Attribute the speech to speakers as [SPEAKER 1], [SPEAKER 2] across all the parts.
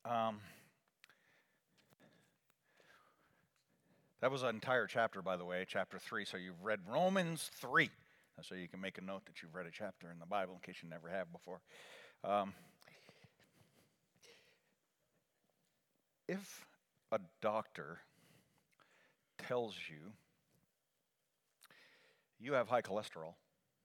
[SPEAKER 1] Um, that was an entire chapter, by the way, chapter 3. So you've read Romans 3. So you can make a note that you've read a chapter in the Bible in case you never have before. If a doctor tells you you have high cholesterol,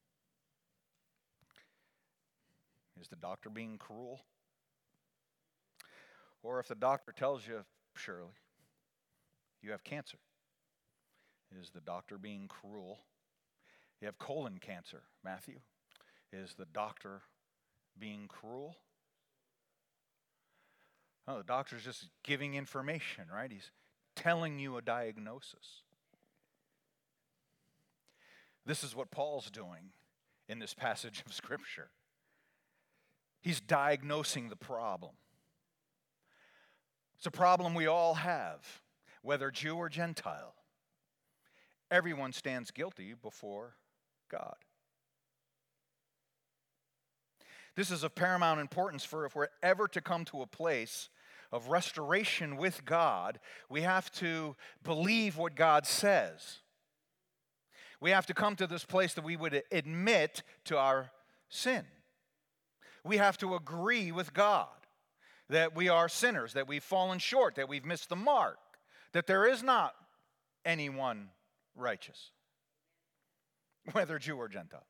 [SPEAKER 1] is the doctor being cruel? Or if the doctor tells you, Shirley, you have cancer, is the doctor being cruel? You have colon cancer, Matthew, is the doctor being cruel? No, the doctor's just giving information, right? He's telling you a diagnosis. This is what Paul's doing in this passage of Scripture. He's diagnosing the problem. It's a problem we all have, whether Jew or Gentile. Everyone stands guilty before God. This is of paramount importance, for if we're ever to come to a place of restoration with God, we have to believe what God says. We have to come to this place that we would admit to our sin. We have to agree with God that we are sinners, that we've fallen short, that we've missed the mark, that there is not anyone righteous, whether Jew or Gentile.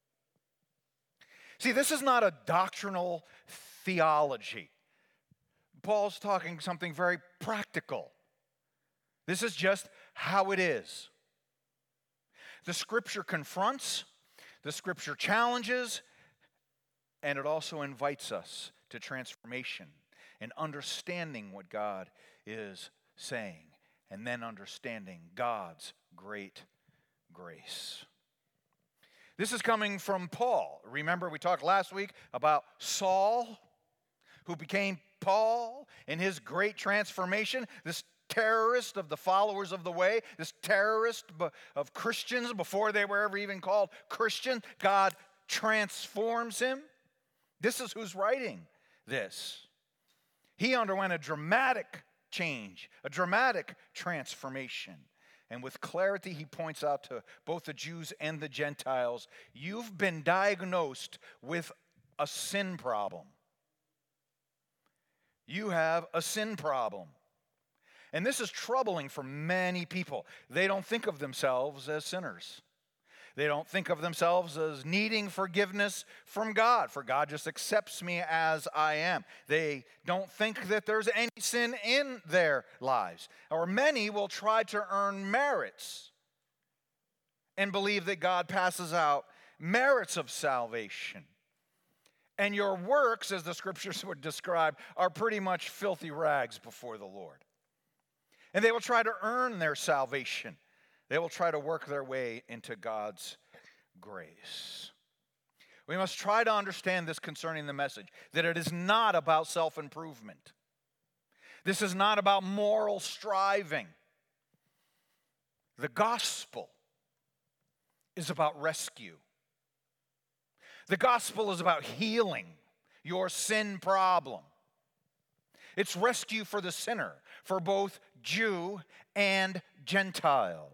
[SPEAKER 1] See, this is not a doctrinal theology. Paul's talking something very practical. This is just how it is. The Scripture confronts, the Scripture challenges, and it also invites us to transformation and understanding what God is saying, and then understanding God's great grace. This is coming from Paul. Remember, we talked last week about Saul, who became Paul in his great transformation, this terrorist of the followers of the way, this terrorist of Christians before they were ever even called Christian. God transforms him. This is who's writing this. He underwent a dramatic change, a dramatic transformation. And with clarity, he points out to both the Jews and the Gentiles, you've been diagnosed with a sin problem. You have a sin problem. And this is troubling for many people. They don't think of themselves as sinners. They don't think of themselves as needing forgiveness from God, for God just accepts me as I am. They don't think that there's any sin in their lives. Or many will try to earn merits and believe that God passes out merits of salvation. And your works, as the Scriptures would describe, are pretty much filthy rags before the Lord. And they will try to earn their salvation. They will try to work their way into God's grace. We must try to understand this concerning the message, that it is not about self-improvement. This is not about moral striving. The gospel is about rescue. The gospel is about healing your sin problem. It's rescue for the sinner, for both Jew and Gentile.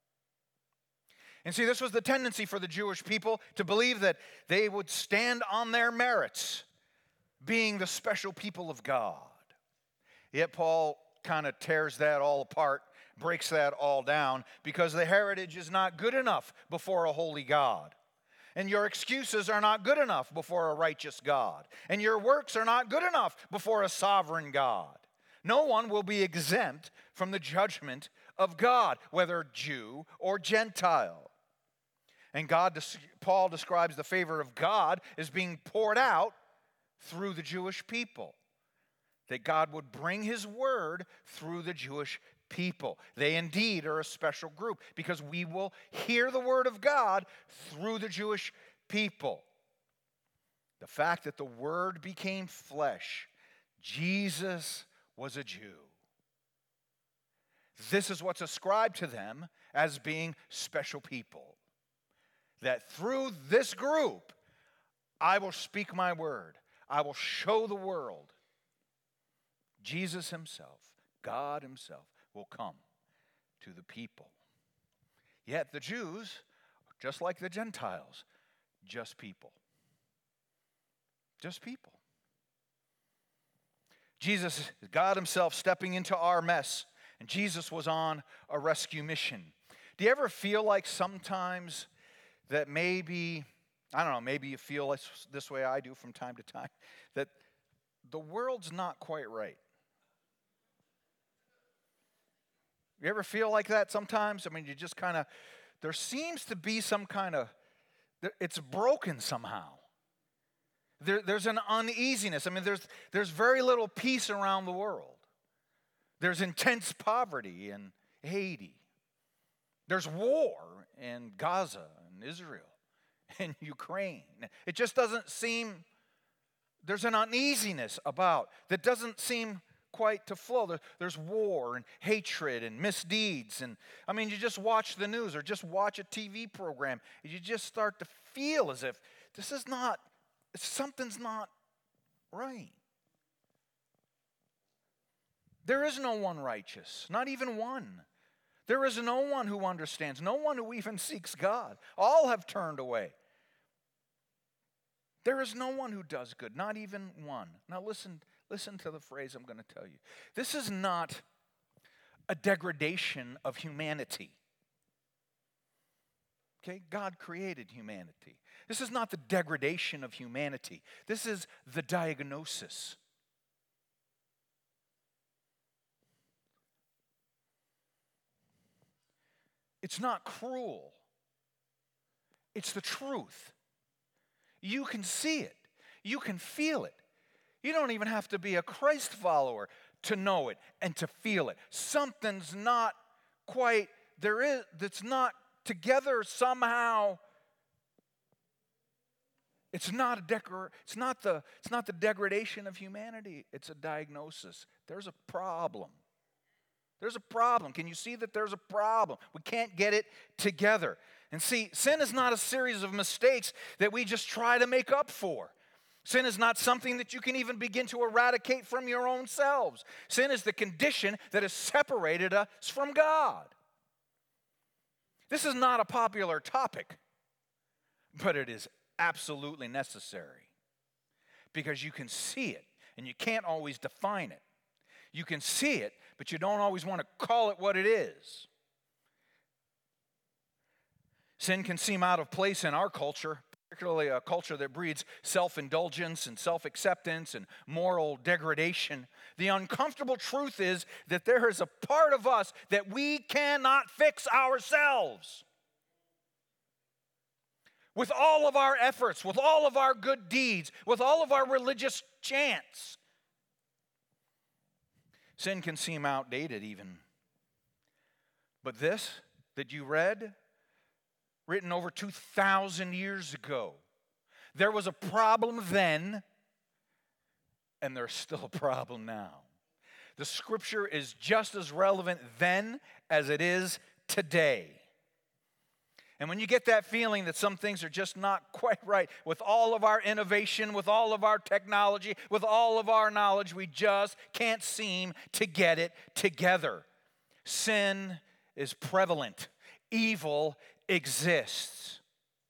[SPEAKER 1] And see, this was the tendency for the Jewish people to believe that they would stand on their merits, being the special people of God. Yet Paul kind of tears that all apart, breaks that all down, because the heritage is not good enough before a holy God. And your excuses are not good enough before a righteous God. And your works are not good enough before a sovereign God. No one will be exempt from the judgment of God, whether Jew or Gentile. And Paul describes the favor of God as being poured out through the Jewish people. That God would bring his word through the Jewish people. They indeed are a special group because we will hear the word of God through the Jewish people. The fact that the word became flesh, Jesus was a Jew. This is what's ascribed to them as being special people. That through this group, I will speak my word. I will show the world Jesus himself, God himself, will come to the people. Yet the Jews, just like the Gentiles, just people. Just people. Jesus, God himself stepping into our mess, and Jesus was on a rescue mission. Do you ever feel like sometimes that maybe, I don't know, maybe you feel this way I do from time to time, that the world's not quite right? You ever feel like that sometimes? I mean, you just kind of, there seems to be some kind of, it's broken somehow. There's an uneasiness. I mean, there's very little peace around the world. There's intense poverty in Haiti. There's war in Gaza and Israel and Ukraine. It just doesn't seem, there's an uneasiness about that doesn't seem quite to flow. There's war and hatred and misdeeds. And I mean, you just watch the news or just watch a TV program, and you just start to feel as if this is not, something's not right. There is no one righteous, not even one. There is no one who understands, no one who even seeks God. All have turned away. There is no one who does good, not even one. Now listen to the phrase I'm going to tell you. This is not a degradation of humanity. Okay, God created humanity. This is not the degradation of humanity. This is the diagnosis. It's not cruel. It's the truth. You can see it. You can feel it. You don't even have to be a Christ follower to know it and to feel it. Something's not quite, that's not together somehow. It's not the degradation of humanity. It's a diagnosis. There's a problem. There's a problem. Can you see that there's a problem? We can't get it together. And see, sin is not a series of mistakes that we just try to make up for. Sin is not something that you can even begin to eradicate from your own selves. Sin is the condition that has separated us from God. This is not a popular topic, but it is absolutely necessary because you can see it and you can't always define it. You can see it, but you don't always want to call it what it is. Sin can seem out of place in our culture, particularly a culture that breeds self-indulgence and self-acceptance and moral degradation. The uncomfortable truth is that there is a part of us that we cannot fix ourselves. With all of our efforts, with all of our good deeds, with all of our religious chants. Sin can seem outdated even. But this that you read, written over 2,000 years ago, there was a problem then, and there's still a problem now. The scripture is just as relevant then as it is today. And when you get that feeling that some things are just not quite right, with all of our innovation, with all of our technology, with all of our knowledge, we just can't seem to get it together. Sin is prevalent. Evil exists.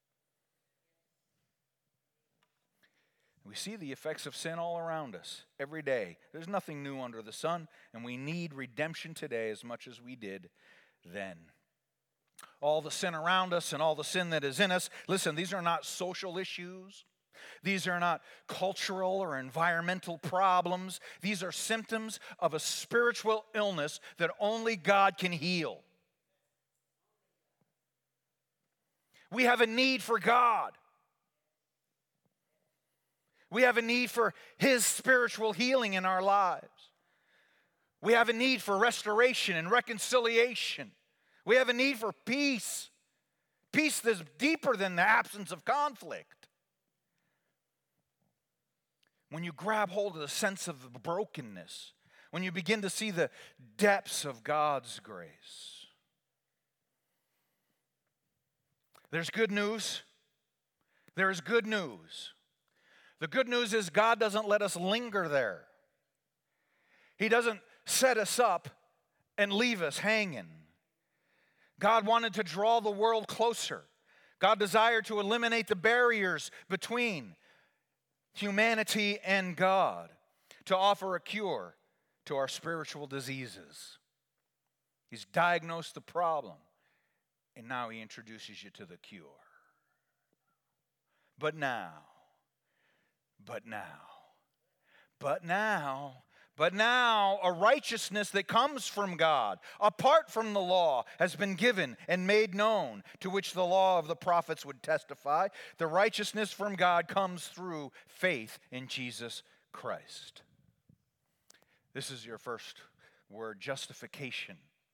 [SPEAKER 1] We see the effects of sin all around us every day. There's nothing new under the sun, and we need redemption today as much as we did then. All the sin around us and all the sin that is in us. Listen, these are not social issues. These are not cultural or environmental problems. These are symptoms of a spiritual illness that only God can heal. We have a need for God. We have a need for His spiritual healing in our lives. We have a need for restoration and reconciliation. We have a need for peace. Peace that's deeper than the absence of conflict. When you grab hold of the sense of the brokenness, when you begin to see the depths of God's grace. There's good news. There is good news. The good news is God doesn't let us linger there. He doesn't set us up and leave us hanging. God wanted to draw the world closer. God desired to eliminate the barriers between humanity and God, to offer a cure to our spiritual diseases. He's diagnosed the problem, and now he introduces you to the cure. But now, a righteousness that comes from God, apart from the law, has been given and made known, to which the law of the prophets would testify. The righteousness from God comes through faith in Jesus Christ. This is your first word, justification.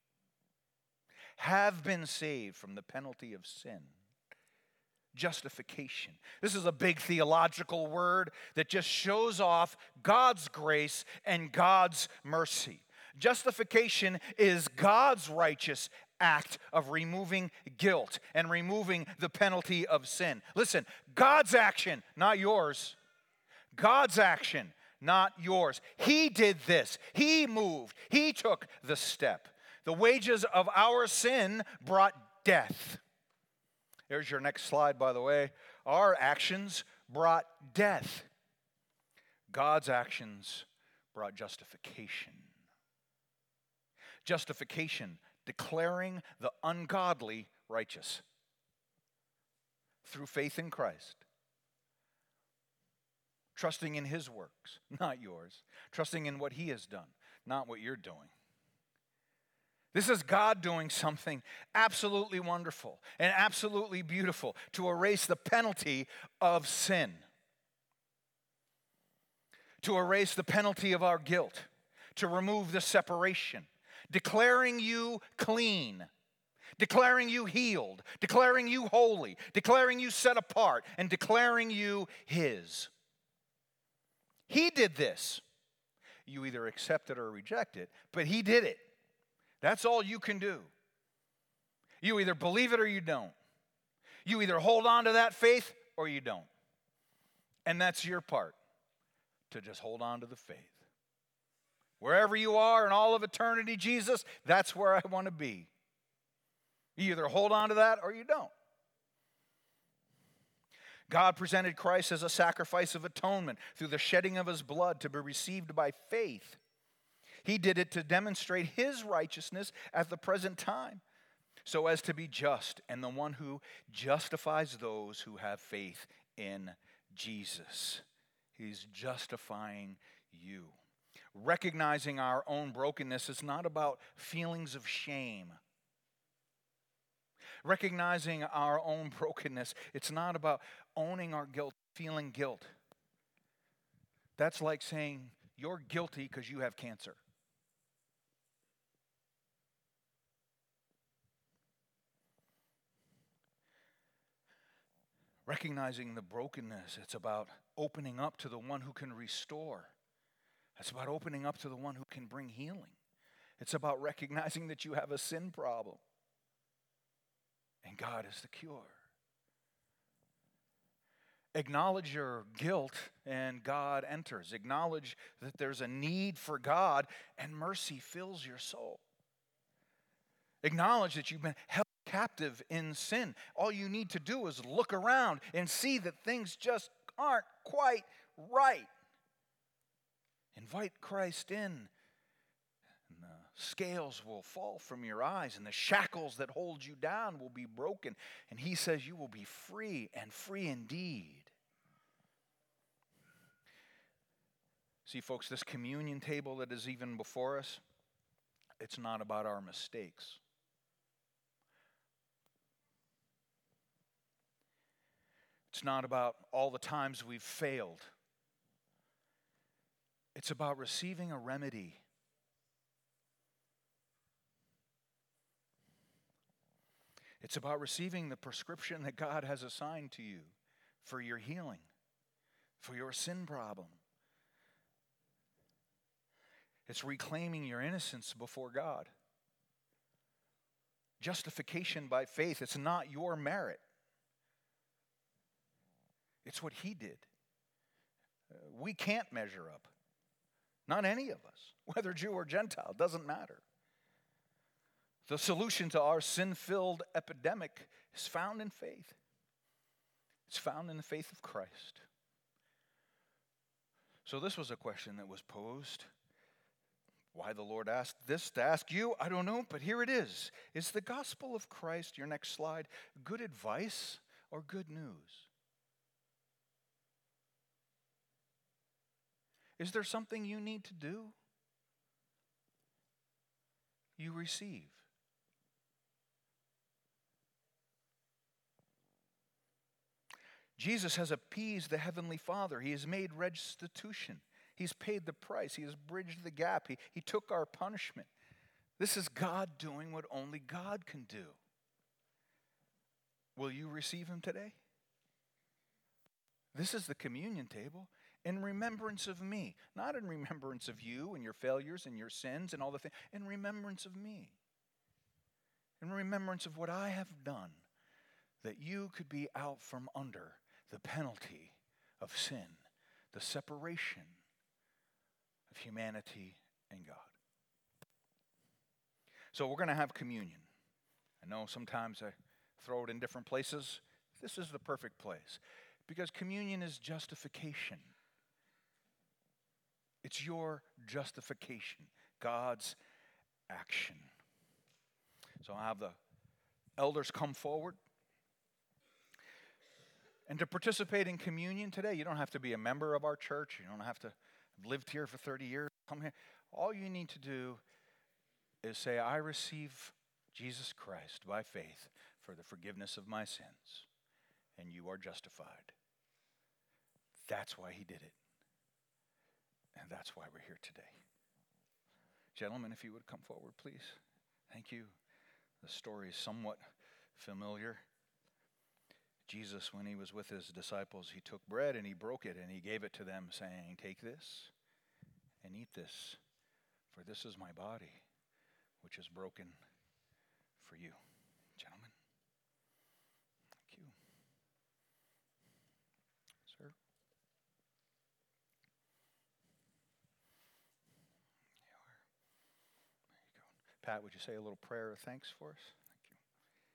[SPEAKER 1] Have been saved from the penalty of sin. Justification. This is a big theological word that just shows off God's grace and God's mercy. Justification is God's righteous act of removing guilt and removing the penalty of sin. Listen, God's action, not yours. God's action, not yours. He did this. He moved. He took the step. The wages of our sin brought death. There's your next slide, by the way. Our actions brought death. God's actions brought justification. Justification, declaring the ungodly righteous through faith in Christ. Trusting in His works, not yours. Trusting in what He has done, not what you're doing. This is God doing something absolutely wonderful and absolutely beautiful to erase the penalty of sin, to erase the penalty of our guilt, to remove the separation, declaring you clean, declaring you healed, declaring you holy, declaring you set apart, and declaring you His. He did this. You either accept it or reject it, but He did it. That's all you can do. You either believe it or you don't. You either hold on to that faith or you don't. And that's your part, to just hold on to the faith. Wherever you are in all of eternity, Jesus, that's where I want to be. You either hold on to that or you don't. God presented Christ as a sacrifice of atonement through the shedding of His blood to be received by faith. He did it to demonstrate His righteousness at the present time, so as to be just and the one who justifies those who have faith in Jesus. He's justifying you. Recognizing our own brokenness is not about feelings of shame. Recognizing our own brokenness, it's not about owning our guilt, feeling guilt. That's like saying you're guilty because you have cancer. Recognizing the brokenness, it's about opening up to the one who can restore. It's about opening up to the one who can bring healing. It's about recognizing that you have a sin problem. And God is the cure. Acknowledge your guilt and God enters. Acknowledge that there's a need for God and mercy fills your soul. Acknowledge that you've been held captive in sin. All you need to do is look around and see that things just aren't quite right. Invite Christ in, and the scales will fall from your eyes, and the shackles that hold you down will be broken. And He says you will be free, and free indeed. See, folks, this communion table that is even before us, it's not about our mistakes. It's not about all the times we've failed. It's about receiving a remedy. It's about receiving the prescription that God has assigned to you for your healing, for your sin problem. It's reclaiming your innocence before God. Justification by faith, it's not your merit. It's what He did. We can't measure up. Not any of us, whether Jew or Gentile, doesn't matter. The solution to our sin-filled epidemic is found in faith. It's found in the faith of Christ. So this was a question that was posed. Why the Lord asked this to ask you, I don't know, but here it is. Is the gospel of Christ, your next slide, good advice or good news? Is there something you need to do? You receive. Jesus has appeased the Heavenly Father. He has made restitution. He's paid the price. He has bridged the gap. He took our punishment. This is God doing what only God can do. Will you receive Him today? This is the communion table in remembrance of me. Not in remembrance of you and your failures and your sins and all the things. In remembrance of me. In remembrance of what I have done, that you could be out from under the penalty of sin, the separation of humanity and God. So we're going to have communion. I know sometimes I throw it in different places. This is the perfect place because communion is justification. It's your justification, God's action. So I'll have the elders come forward. And to participate in communion today, you don't have to be a member of our church. You don't have to have lived here for 30 years. Come here. All you need to do is say, I receive Jesus Christ by faith for the forgiveness of my sins. And you are justified. That's why He did it. And that's why we're here today. Gentlemen, if you would come forward, please. Thank you. The story is somewhat familiar. Jesus, when He was with His disciples, He took bread and He broke it and He gave it to them, saying, take this and eat this, for this is my body, which is broken for you. Gentlemen, thank you. Sir? You are. There you go. Pat, would you say a little prayer of thanks for us? Thank you.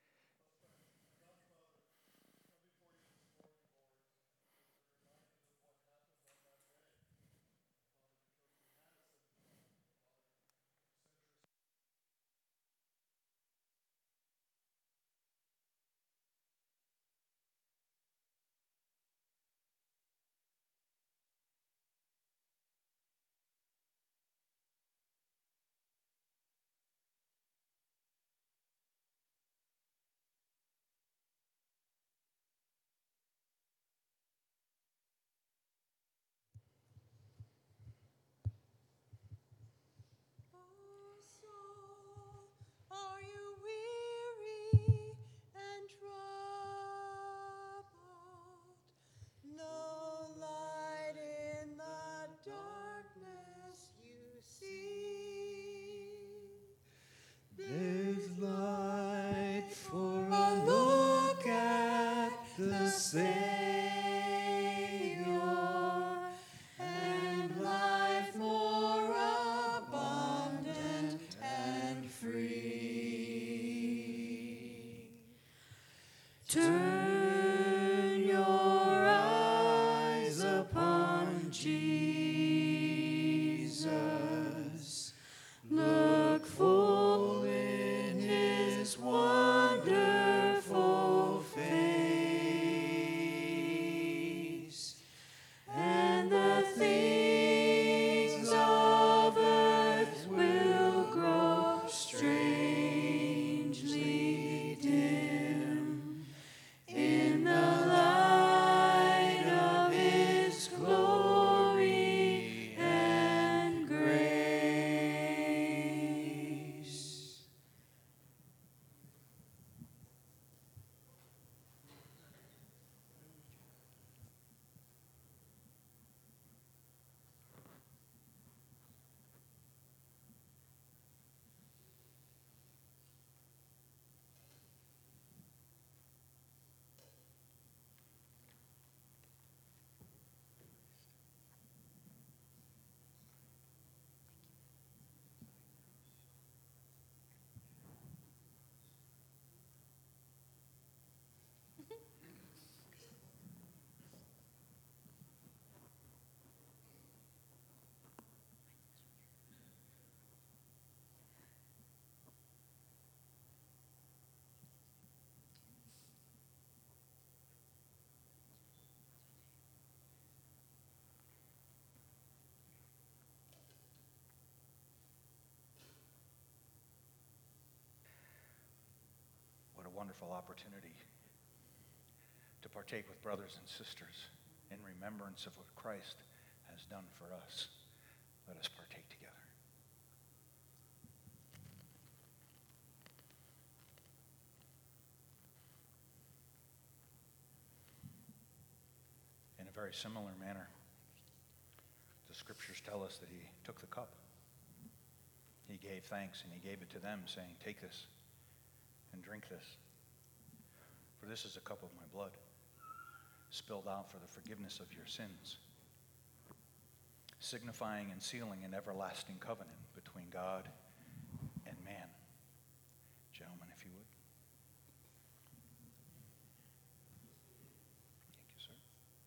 [SPEAKER 2] Oh, soul, are you weary and troubled? No light in the darkness you see.
[SPEAKER 3] There's light for a look at the Savior, and life more abundant and free. Turn your eyes upon Jesus. Look full in His wonderful face, and the things of earth will grow strangely dim
[SPEAKER 1] wonderful opportunity to partake with brothers and sisters in remembrance of what Christ has done for us. Let us partake together. In a very similar manner, the scriptures tell us that he took the cup. He gave thanks and he gave it to them, saying, "Take this and drink this. For this is a cup of my blood, spilled out for the forgiveness of your sins," signifying and sealing an everlasting covenant between God and man. Gentlemen, if you would. Thank you, sir.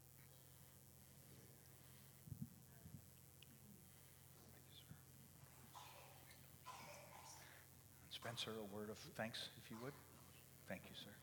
[SPEAKER 1] Thank you, sir. And Spencer, a word of thanks, if you would. Thank you, sir.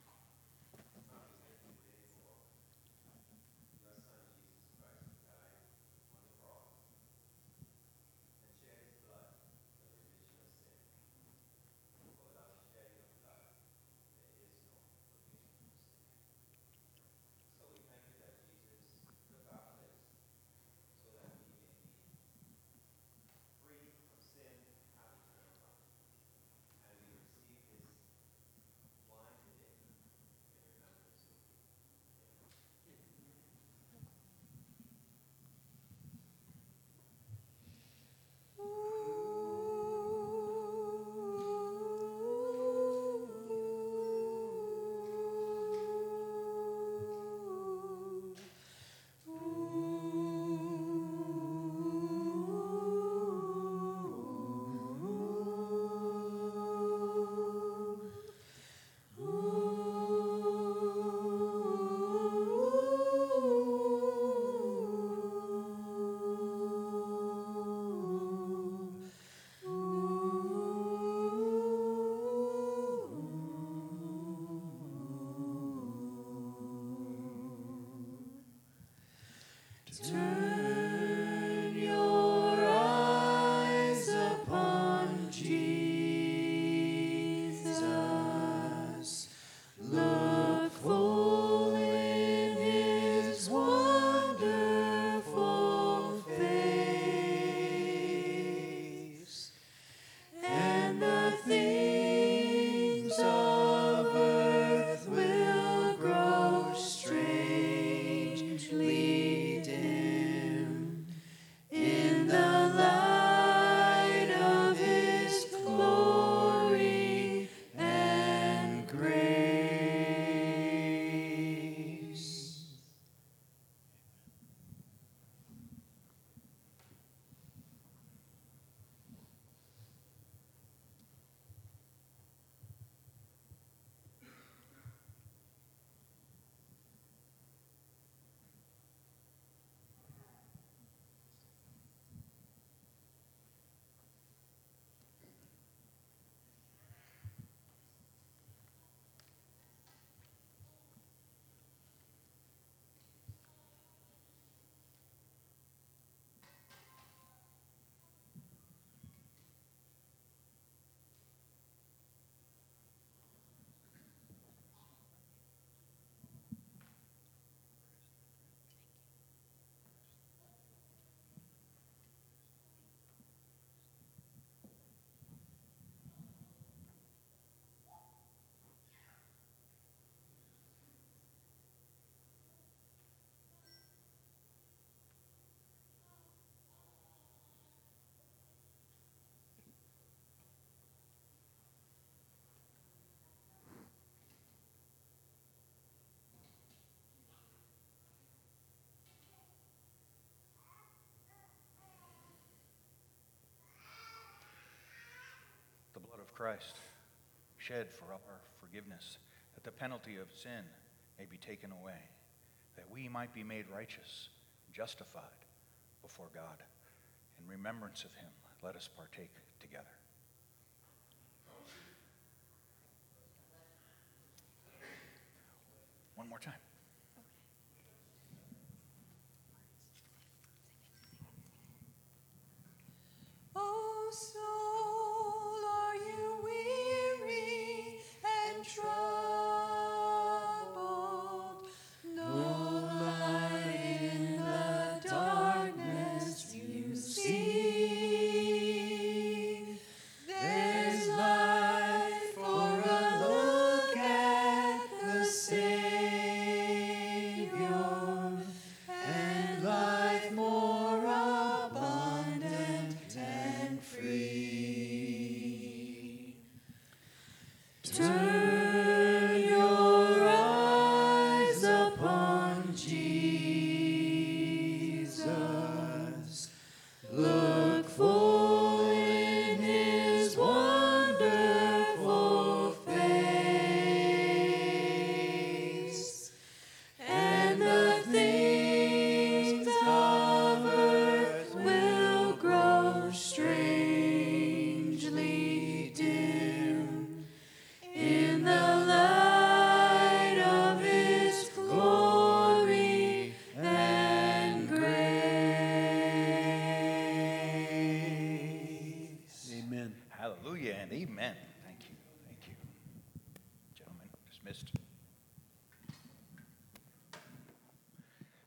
[SPEAKER 3] Turn your eyes upon Jesus. Look full in his wonderful face, and the things of earth will grow strangely dim in the light of his glory and grace.
[SPEAKER 1] The blood of Christ, shed for our forgiveness, that the penalty of sin may be taken away, that we might be made righteous, justified before God. In remembrance of him, let us partake together. One more time.
[SPEAKER 2] Oh, soul, are you weary and troubled?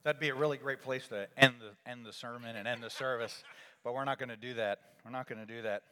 [SPEAKER 1] That'd be a really great place to end the sermon and end the service, but we're not going to do that. We're not going to do that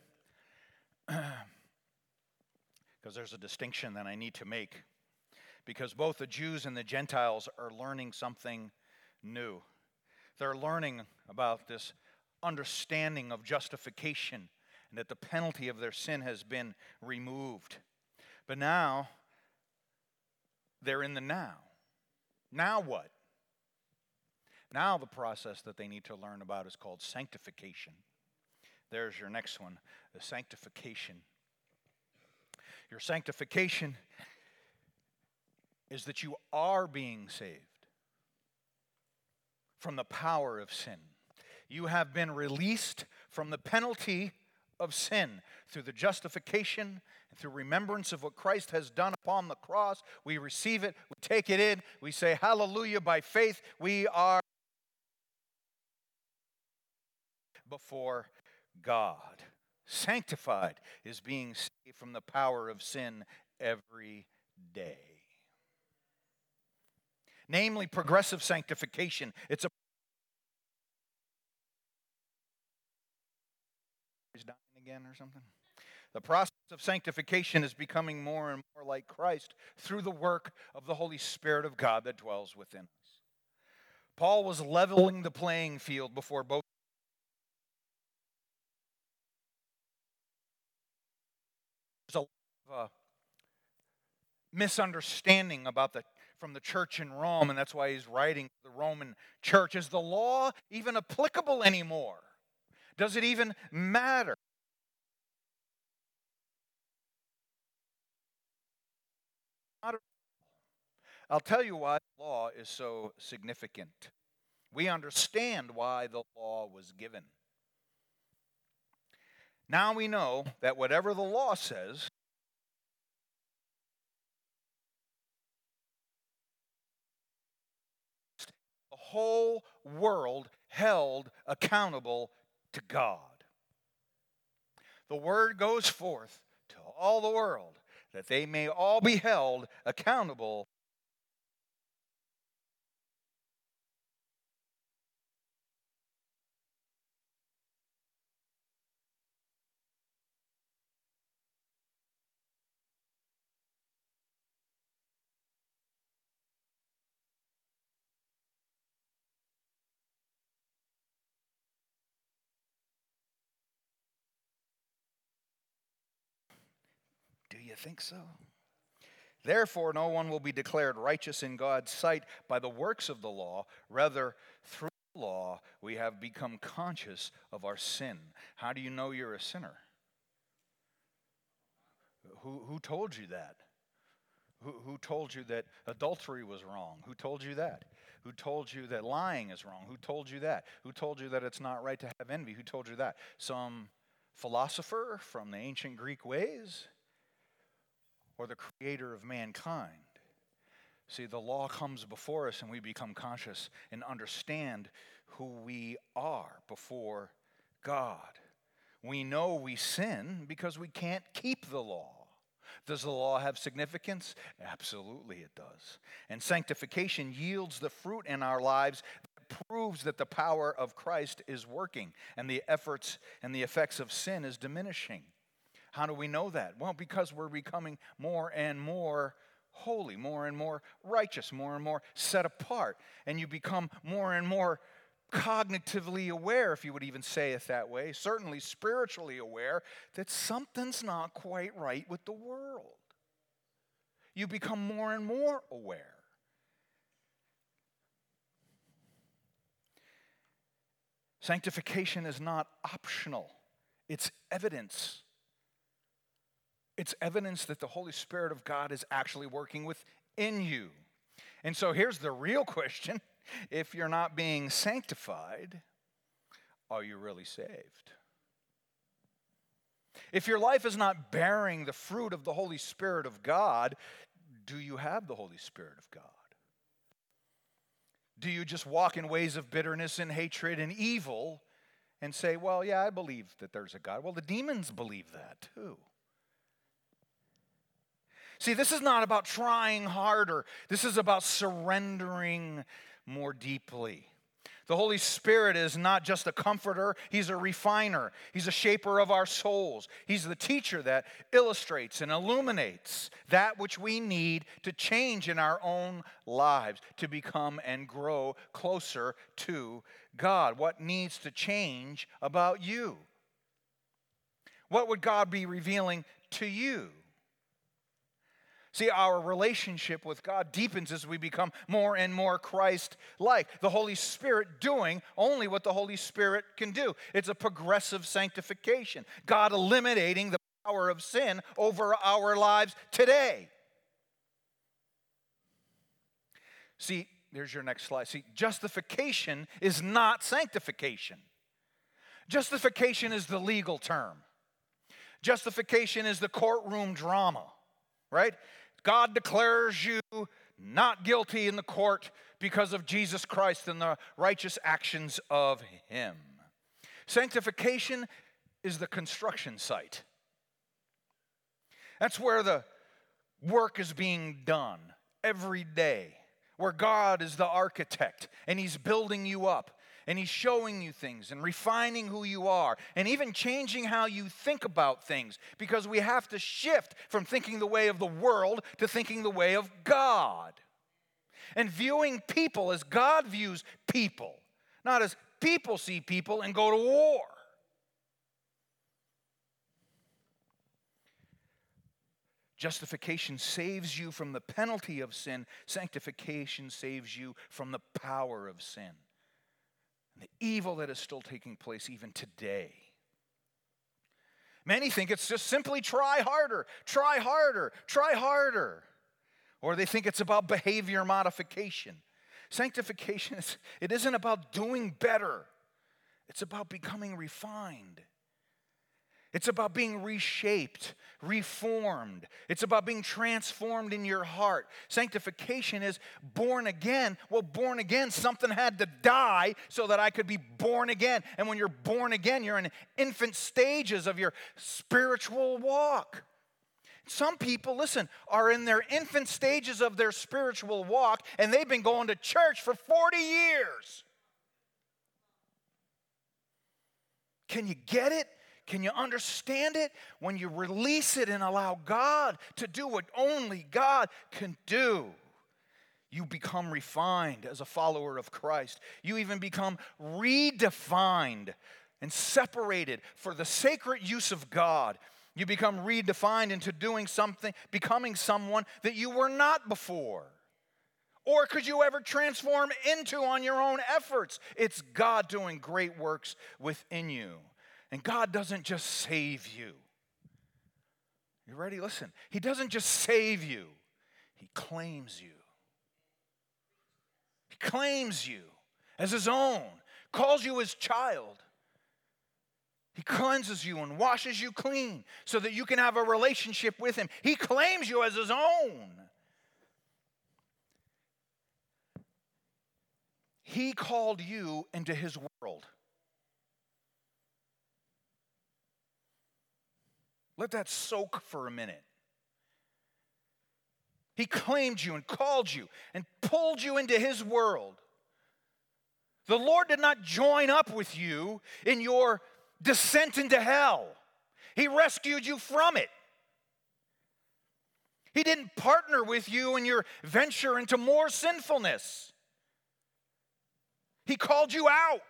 [SPEAKER 1] because there's a distinction that I need to make. Because both the Jews and the Gentiles are learning something new. They're learning about this understanding of justification and that the penalty of their sin has been removed. But now, they're in the now. Now what? Now the process that they need to learn about is called sanctification. There's your next one, the sanctification. Your sanctification is that you are being saved from the power of sin. You have been released from the penalty of sin through the justification and through remembrance of what Christ has done upon the cross. We receive it, we take it in, we say hallelujah by faith. We are before God. Sanctified is being saved from the power of sin every day. Namely, progressive sanctification. It's a he's dying again or something. The process of sanctification is becoming more and more like Christ through the work of the Holy Spirit of God that dwells within us. Paul was leveling the playing field before both. There's a misunderstanding about from the church in Rome, and that's why he's writing to the Roman church. Is the law even applicable anymore? Does it even matter? I'll tell you why the law is so significant. We understand why the law was given. Now we know that whatever the law says, the whole world held accountable to God. The word goes forth to all the world that they may all be held accountable. Do you think so? Therefore, no one will be declared righteous in God's sight by the works of the law. Rather, through the law, we have become conscious of our sin. How do you know you're a sinner? Who told you that? Who told you that adultery was wrong? Who told you that? Who told you that lying is wrong? Who told you that? Who told you that it's not right to have envy? Who told you that? Some philosopher from the ancient Greek ways? Or the creator of mankind? See, the law comes before us and we become conscious and understand who we are before God. We know we sin because we can't keep the law. Does the law have significance? Absolutely it does. And sanctification yields the fruit in our lives that proves that the power of Christ is working and the efforts and the effects of sin is diminishing. How do we know that? Well, because we're becoming more and more holy, more and more righteous, more and more set apart. And you become more and more cognitively aware, if you would even say it that way, certainly spiritually aware, that something's not quite right with the world. You become more and more aware. Sanctification is not optional. It's evidence. It's evidence that the Holy Spirit of God is actually working within you. And so here's the real question. If you're not being sanctified, are you really saved? If your life is not bearing the fruit of the Holy Spirit of God, do you have the Holy Spirit of God? Do you just walk in ways of bitterness and hatred and evil and say, well, yeah, I believe that there's a God? Well, the demons believe that too. See, this is not about trying harder. This is about surrendering more deeply. The Holy Spirit is not just a comforter, He's a refiner. He's a shaper of our souls. He's the teacher that illustrates and illuminates that which we need to change in our own lives, to become and grow closer to God. What needs to change about you? What would God be revealing to you? See, our relationship with God deepens as we become more and more Christ-like. The Holy Spirit doing only what the Holy Spirit can do. It's a progressive sanctification. God eliminating the power of sin over our lives today. See, there's your next slide. See, justification is not sanctification. Justification is the legal term. Justification is the courtroom drama, right? God declares you not guilty in the court because of Jesus Christ and the righteous actions of Him. Sanctification is the construction site. That's where the work is being done every day, where God is the architect and He's building you up. And He's showing you things and refining who you are and even changing how you think about things, because we have to shift from thinking the way of the world to thinking the way of God. And viewing people as God views people, not as people see people and go to war. Justification saves you from the penalty of sin. Sanctification saves you from the power of sin. The evil that is still taking place even today. Many think it's just simply try harder, try harder, try harder. Or they think it's about behavior modification. Sanctification, it isn't about doing better. It's about becoming refined. It's about being reshaped, reformed. It's about being transformed in your heart. Sanctification is born again. Well, born again, something had to die so that I could be born again. And when you're born again, you're in infant stages of your spiritual walk. Some people, listen, are in their infant stages of their spiritual walk, and they've been going to church for 40 years. Can you get it? Can you understand it? When you release it and allow God to do what only God can do, you become refined as a follower of Christ. You even become redefined and separated for the sacred use of God. You become redefined into doing something, becoming someone that you were not before. Or could you ever transform into on your own efforts? It's God doing great works within you. And God doesn't just save you. You ready? Listen. He doesn't just save you. He claims you. He claims you as His own, calls you His child. He cleanses you and washes you clean so that you can have a relationship with Him. He claims you as His own. He called you into His world. Let that soak for a minute. He claimed you and called you and pulled you into His world. The Lord did not join up with you in your descent into hell. He rescued you from it. He didn't partner with you in your venture into more sinfulness. He called you out.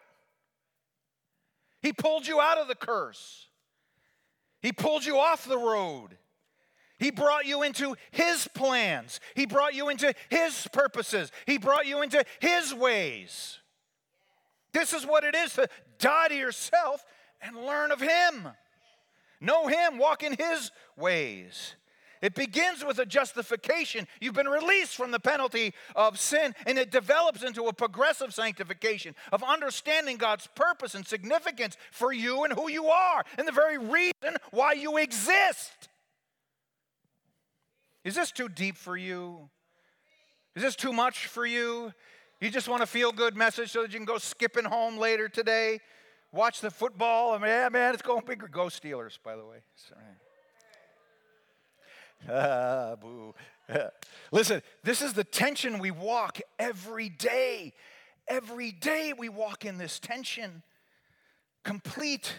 [SPEAKER 1] He pulled you out of the curse. He pulled you off the road. He brought you into His plans. He brought you into His purposes. He brought you into His ways. This is what it is to die to yourself and learn of Him. Know Him, walk in His ways. It begins with a justification. You've been released from the penalty of sin, and it develops into a progressive sanctification of understanding God's purpose and significance for you and who you are, and the very reason why you exist. Is this too deep for you? Is this too much for you? You just want a feel-good message so that you can go skipping home later today? Watch the football. I mean, yeah, man, it's going big. Go Steelers, by the way. Sorry. Boo. Listen, this is the tension we walk every day. Every day we walk in this tension. Complete,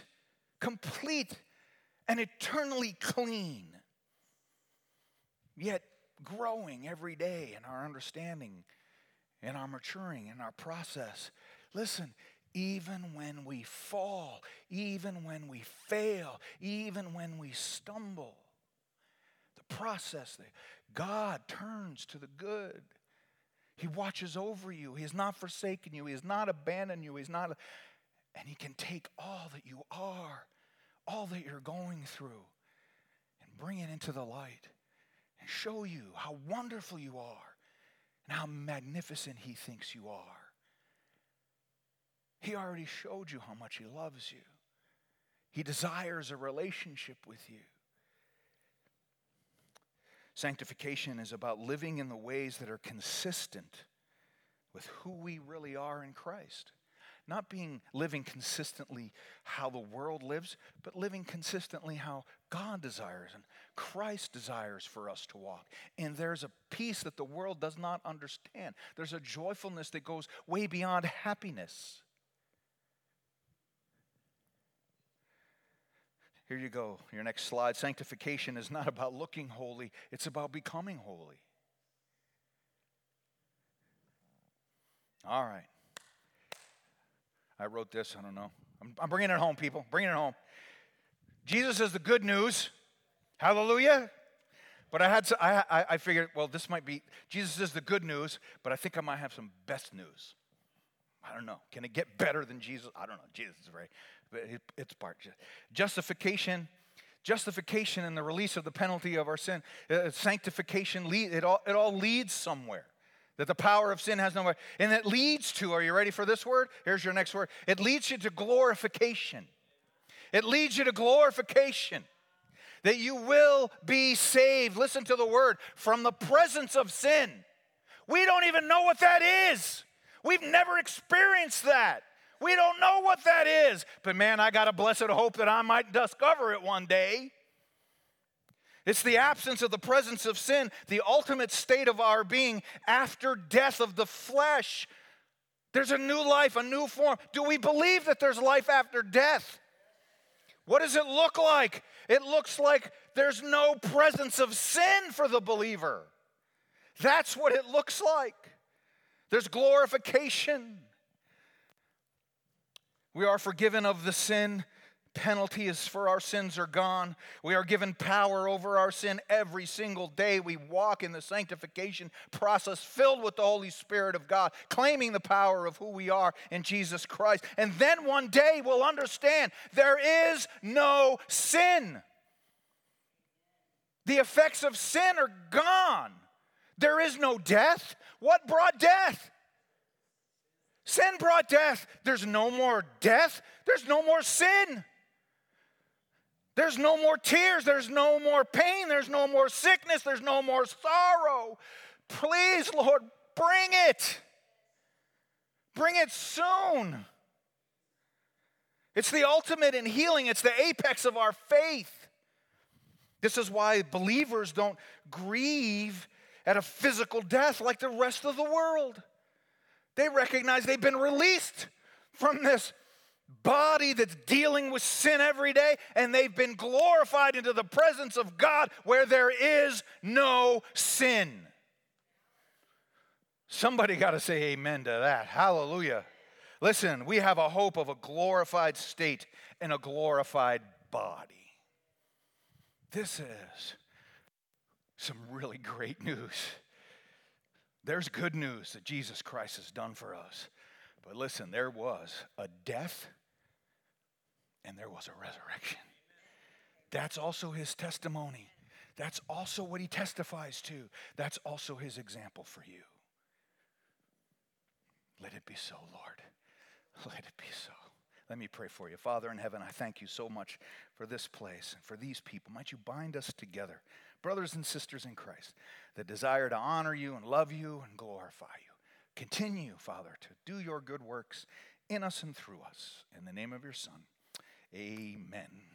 [SPEAKER 1] and eternally clean. Yet growing every day in our understanding, in our maturing, in our process. Listen, even when we fall, even when we fail, even when we stumble, the process that God turns to the good. He watches over you. He has not forsaken you. He has not abandoned you. And He can take all that you are, all that you're going through, and bring it into the light and show you how wonderful you are and how magnificent He thinks you are. He already showed you how much He loves you. He desires a relationship with you. Sanctification is about living in the ways that are consistent with who we really are in Christ. Not living consistently how the world lives, but living consistently how God desires and Christ desires for us to walk. And there's a peace that the world does not understand. There's a joyfulness that goes way beyond happiness. Here you go, your next slide. Sanctification is not about looking holy, it's about becoming holy. All right. I wrote this, I don't know. I'm bringing it home, people. Bringing it home. Jesus is the good news. Hallelujah. But I figured, well, this might be, Jesus is the good news, but I think I might have some best news. I don't know. Can it get better than Jesus? I don't know. Jesus is right. But it's part. Justification and the release of the penalty of our sin. Sanctification, it all leads somewhere. That the power of sin has nowhere. And it leads to, are you ready for this word? Here's your next word. It leads you to glorification. It leads you to glorification. That you will be saved. Listen to the word. From the presence of sin. We don't even know what that is. We've never experienced that. We don't know what that is. But man, I got a blessed hope that I might discover it one day. It's the absence of the presence of sin, the ultimate state of our being after death of the flesh. There's a new life, a new form. Do we believe that there's life after death? What does it look like? It looks like there's no presence of sin for the believer. That's what it looks like. There's glorification. We are forgiven of the sin. Penalty is for our sins are gone. We are given power over our sin every single day. We walk in the sanctification process filled with the Holy Spirit of God, claiming the power of who we are in Jesus Christ. And then one day we'll understand there is no sin. The effects of sin are gone. There is no death. What brought death? Sin brought death. There's no more death. There's no more sin. There's no more tears. There's no more pain. There's no more sickness. There's no more sorrow. Please, Lord, bring it. Bring it soon. It's the ultimate in healing. It's the apex of our faith. This is why believers don't grieve at a physical death like the rest of the world. They recognize they've been released from this body that's dealing with sin every day, and they've been glorified into the presence of God where there is no sin. Somebody got to say amen to that. Hallelujah. Listen, we have a hope of a glorified state and a glorified body. This is some really great news. There's good news that Jesus Christ has done for us. But listen, there was a death and there was a resurrection. That's also his testimony. That's also what he testifies to. That's also his example for you. Let it be so, Lord. Let it be so. Let me pray for you. Father in heaven, I thank you so much for this place and for these people. Might you bind us together, brothers and sisters in Christ, that desire to honor you and love you and glorify you. Continue, Father, to do your good works in us and through us. In the name of your Son, amen.